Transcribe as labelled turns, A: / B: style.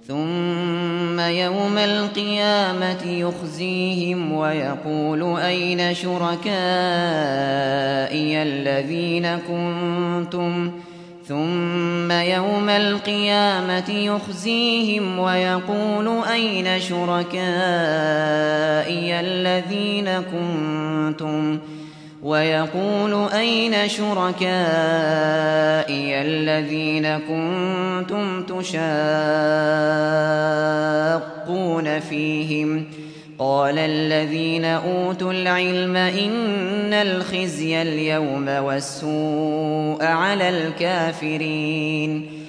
A: ثم يوم القيامة يخزيهم ويقول أين شركائي الذين كنتم تشاقون فيهم قال الذين أوتوا العلم إن الخزي اليوم والسوء على الكافرين